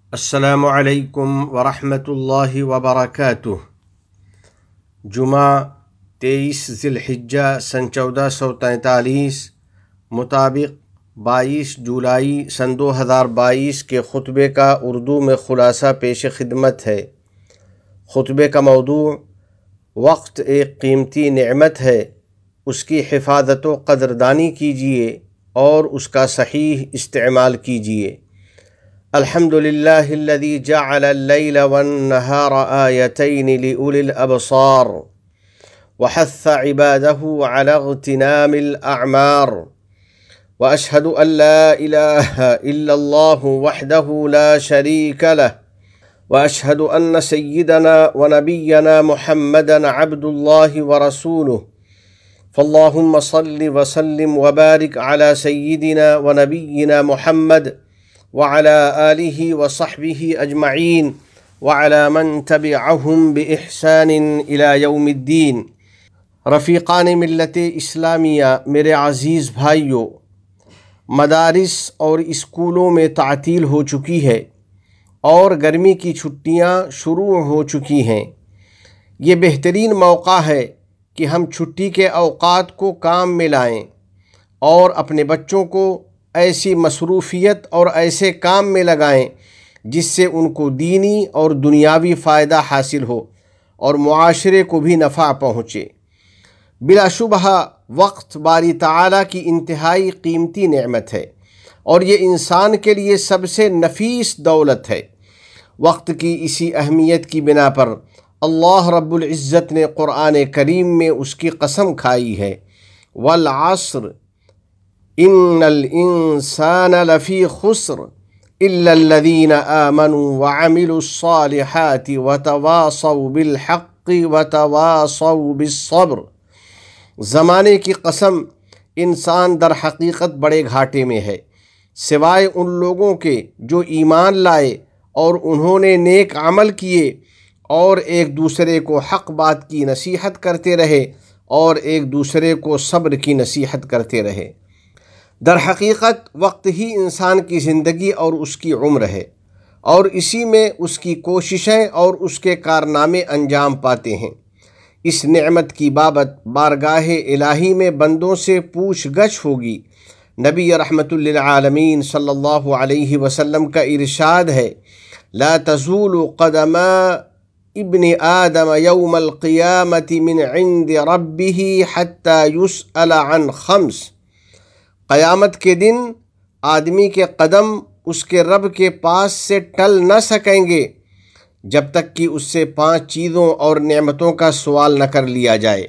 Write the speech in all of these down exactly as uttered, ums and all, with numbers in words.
السلام علیکم ورحمۃ اللہ وبرکاتہ۔ جمعہ تیئیس ذی الحجہ سن چودہ سو تینتالیس مطابق بائیس جولائی سن دو ہزار بائیس کے خطبے کا اردو میں خلاصہ پیش خدمت ہے۔ خطبے کا موضوع وقت ایک قیمتی نعمت ہے، اس کی حفاظت و قدردانی کیجیے اور اس کا صحیح استعمال کیجیے۔ الحمد للہ الذی جعل اللیل والنہار آیتین لأولی الابصار وحث عبادہ علی اغتنام الاعمار واشہد ان لا الہ الا اللہ وحدہ لا شریک لہ واشہد ان سیدنا ونبینا محمدا عبد اللہ ورسولہ فاللہم صل وسلم وبارک علی سیدنا ونبینا محمد وعلى آلہ وصحبہ اجمعین وعلى من تبعہم بإحسان الى یوم الدین۔ رفیقان ملت اسلامیہ، میرے عزیز بھائیوں، مدارس اور اسکولوں میں تعطیل ہو چکی ہے اور گرمی کی چھٹیاں شروع ہو چکی ہیں۔ یہ بہترین موقع ہے کہ ہم چھٹی کے اوقات کو کام میں لائیں اور اپنے بچوں کو ایسی مصروفیت اور ایسے کام میں لگائیں جس سے ان کو دینی اور دنیاوی فائدہ حاصل ہو اور معاشرے کو بھی نفع پہنچے۔ بلا شبہ وقت باری تعالیٰ کی انتہائی قیمتی نعمت ہے اور یہ انسان کے لیے سب سے نفیس دولت ہے۔ وقت کی اسی اہمیت کی بنا پر اللہ رب العزت نے قرآن کریم میں اس کی قسم کھائی ہے، والعصر ان الانسان لفی خسر الا الذین آمنوا وعملوا الصالحات وتواصوا بالحق وتواصوا بالصبر۔ زمانے کی قسم، انسان در حقیقت بڑے گھاٹے میں ہے، سوائے ان لوگوں کے جو ایمان لائے اور انہوں نے نیک عمل کیے اور ایک دوسرے کو حق بات کی نصیحت کرتے رہے اور ایک دوسرے کو صبر کی نصیحت کرتے رہے۔ در حقیقت وقت ہی انسان کی زندگی اور اس کی عمر ہے اور اسی میں اس کی کوششیں اور اس کے کارنامے انجام پاتے ہیں۔ اس نعمت کی بابت بارگاہ الہی میں بندوں سے پوچھ گچھ ہوگی۔ نبی رحمت للعالمین صلی اللہ علیہ وسلم کا ارشاد ہے، لا تزول قدم ابن آدم یوم القیامت من عند ربہ حتی یسأل عن خمس۔ قیامت کے دن آدمی کے قدم اس کے رب کے پاس سے ٹل نہ سکیں گے جب تک کہ اس سے پانچ چیزوں اور نعمتوں کا سوال نہ کر لیا جائے۔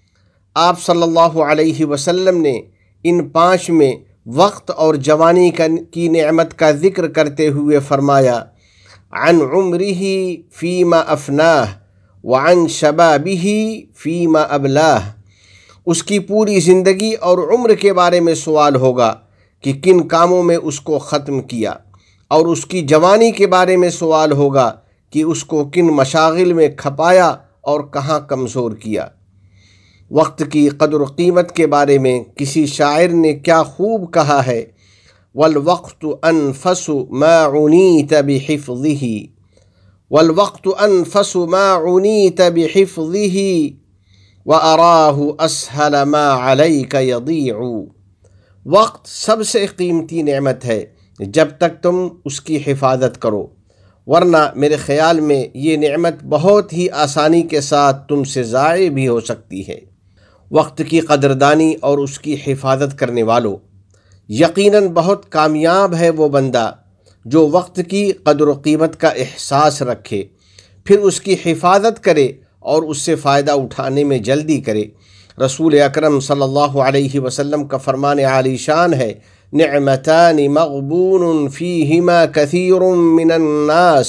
آپ صلی اللہ علیہ وسلم نے ان پانچ میں وقت اور جوانی کی نعمت کا ذکر کرتے ہوئے فرمایا، عن عمرہ فیما افناہ وعن شبابہ فیما ابلاہ۔ اس کی پوری زندگی اور عمر کے بارے میں سوال ہوگا کہ کن کاموں میں اس کو ختم کیا، اور اس کی جوانی کے بارے میں سوال ہوگا کہ اس کو کن مشاغل میں کھپایا اور کہاں کمزور کیا۔ وقت کی قدر و قیمت کے بارے میں کسی شاعر نے کیا خوب کہا ہے، والوقت انفس ما عنیت بحفظہ والوقت انفس ما عنیت بحفظہ وَأَرَاهُ أَسْهَلَ مَا عَلَيْكَ يَضِيعُ۔ وقت سب سے قیمتی نعمت ہے جب تک تم اس کی حفاظت کرو، ورنہ میرے خیال میں یہ نعمت بہت ہی آسانی کے ساتھ تم سے ضائع بھی ہو سکتی ہے۔ وقت کی قدردانی اور اس کی حفاظت کرنے والوں، یقیناً بہت کامیاب ہے وہ بندہ جو وقت کی قدر و قیمت کا احساس رکھے، پھر اس کی حفاظت کرے اور اس سے فائدہ اٹھانے میں جلدی کرے۔ رسول اکرم صلی اللہ علیہ وسلم کا فرمان عالی شان ہے، نعمتان مغبون فیہما کثیر من الناس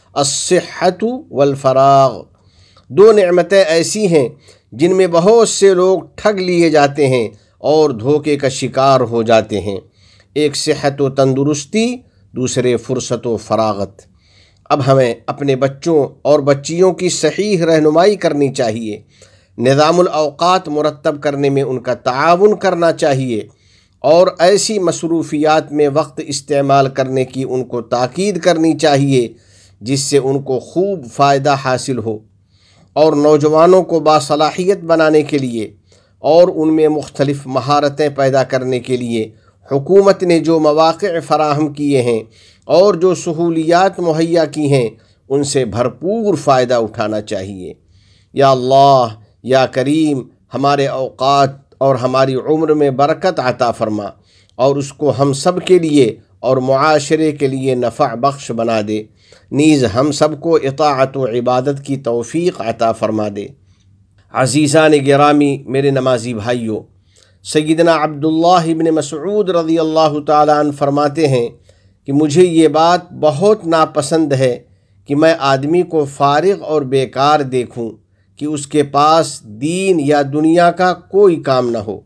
الصحۃ والفراغ۔ دو نعمتیں ایسی ہیں جن میں بہت سے لوگ ٹھگ لیے جاتے ہیں اور دھوکے کا شکار ہو جاتے ہیں، ایک صحت و تندرستی، دوسرے فرصت و فراغت۔ اب ہمیں اپنے بچوں اور بچیوں کی صحیح رہنمائی کرنی چاہیے، نظام الاوقات مرتب کرنے میں ان کا تعاون کرنا چاہیے اور ایسی مصروفیات میں وقت استعمال کرنے کی ان کو تاکید کرنی چاہیے جس سے ان کو خوب فائدہ حاصل ہو، اور نوجوانوں کو باصلاحیت بنانے کے لیے اور ان میں مختلف مہارتیں پیدا کرنے کے لیے حکومت نے جو مواقع فراہم کیے ہیں اور جو سہولیات مہیا کی ہیں ان سے بھرپور فائدہ اٹھانا چاہیے۔ یا اللہ، یا کریم، ہمارے اوقات اور ہماری عمر میں برکت عطا فرما اور اس کو ہم سب کے لیے اور معاشرے کے لیے نفع بخش بنا دے، نیز ہم سب کو اطاعت و عبادت کی توفیق عطا فرما دے۔ عزیزان گرامی، میرے نمازی بھائیوں، سیدنا عبداللہ ابن مسعود رضی اللہ تعالیٰ عنہ فرماتے ہیں کہ مجھے یہ بات بہت ناپسند ہے کہ میں آدمی کو فارغ اور بیکار دیکھوں کہ اس کے پاس دین یا دنیا کا کوئی کام نہ ہو۔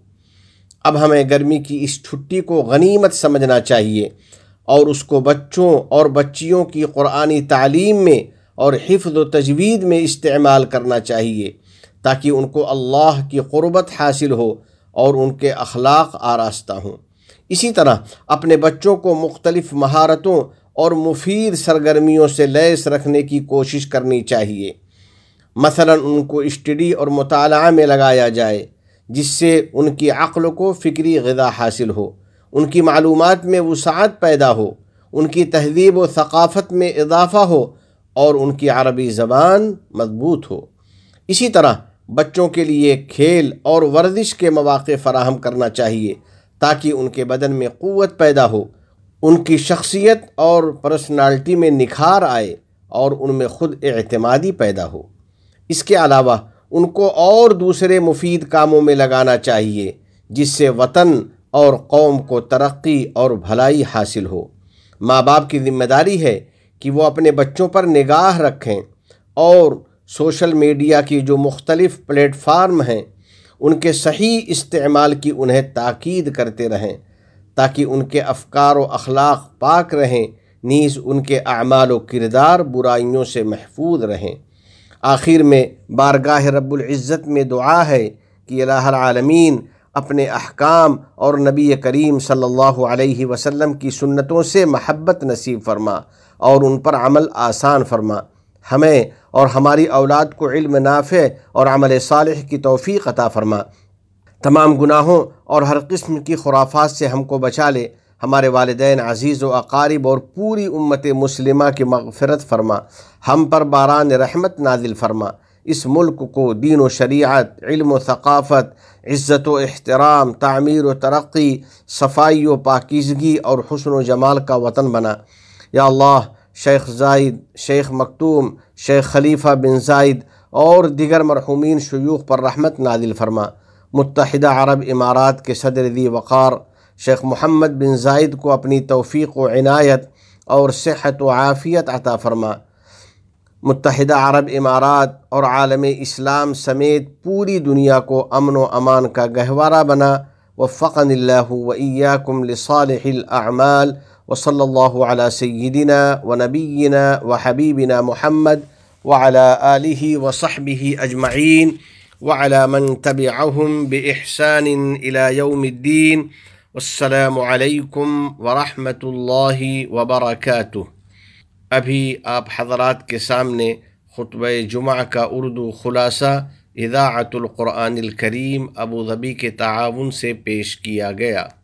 اب ہمیں گرمی کی اس چھٹی کو غنیمت سمجھنا چاہیے اور اس کو بچوں اور بچیوں کی قرآنی تعلیم میں اور حفظ و تجوید میں استعمال کرنا چاہیے تاکہ ان کو اللہ کی قربت حاصل ہو اور ان کے اخلاق آراستہ ہوں۔ اسی طرح اپنے بچوں کو مختلف مہارتوں اور مفید سرگرمیوں سے لیس رکھنے کی کوشش کرنی چاہیے۔ مثلا ان کو اسٹڈی اور مطالعہ میں لگایا جائے جس سے ان کی عقل کو فکری غذا حاصل ہو، ان کی معلومات میں وسعت پیدا ہو، ان کی تہذیب و ثقافت میں اضافہ ہو اور ان کی عربی زبان مضبوط ہو۔ اسی طرح بچوں کے لیے کھیل اور ورزش کے مواقع فراہم کرنا چاہیے تاکہ ان کے بدن میں قوت پیدا ہو، ان کی شخصیت اور پرسنالٹی میں نکھار آئے اور ان میں خود اعتمادی پیدا ہو۔ اس کے علاوہ ان کو اور دوسرے مفید کاموں میں لگانا چاہیے جس سے وطن اور قوم کو ترقی اور بھلائی حاصل ہو۔ ماں باپ کی ذمہ داری ہے کہ وہ اپنے بچوں پر نگاہ رکھیں اور سوشل میڈیا کی جو مختلف پلیٹ فارم ہیں ان کے صحیح استعمال کی انہیں تاکید کرتے رہیں تاکہ ان کے افکار و اخلاق پاک رہیں، نیز ان کے اعمال و کردار برائیوں سے محفوظ رہیں۔ آخر میں بارگاہ رب العزت میں دعا ہے کہ الہ العالمین اپنے احکام اور نبی کریم صلی اللہ علیہ وسلم کی سنتوں سے محبت نصیب فرما اور ان پر عمل آسان فرما۔ ہمیں اور ہماری اولاد کو علم نافع اور عمل صالح کی توفیق عطا فرما۔ تمام گناہوں اور ہر قسم کی خرافات سے ہم کو بچا لے۔ ہمارے والدین، عزیز و اقارب اور پوری امت مسلمہ کی مغفرت فرما۔ ہم پر باران رحمت نازل فرما۔ اس ملک کو دین و شریعت، علم و ثقافت، عزت و احترام، تعمیر و ترقی، صفائی و پاکیزگی اور حسن و جمال کا وطن بنا۔ یا اللہ، شیخ زائد، شیخ مکتوم، شیخ خلیفہ بن زائد اور دیگر مرحومین شیوخ پر رحمت نازل فرما۔ متحدہ عرب امارات کے صدر ذی وقار شیخ محمد بن زائد کو اپنی توفیق و عنایت اور صحت و عافیت عطا فرما۔ متحدہ عرب امارات اور عالم اسلام سمیت پوری دنیا کو امن و امان کا گہوارہ بنا۔ وفقنی اللہ و ایاکم لصالح الاعمال، وصلی اللہ علی سیدنا و نبینا و حبیبنا محمد وعلی آلہ وصحبہ اجمعین وعلی من تبعہم بإحسان الی یوم الدین۔ والسلام علیکم ورحمۃ اللہ وبرکاتہ۔ ابھی آپ حضرات کے سامنے خطبہ جمعہ کا اردو خلاصہ اذاعۃ القرآن الکریم ابوظبی کے تعاون سے پیش کیا گیا۔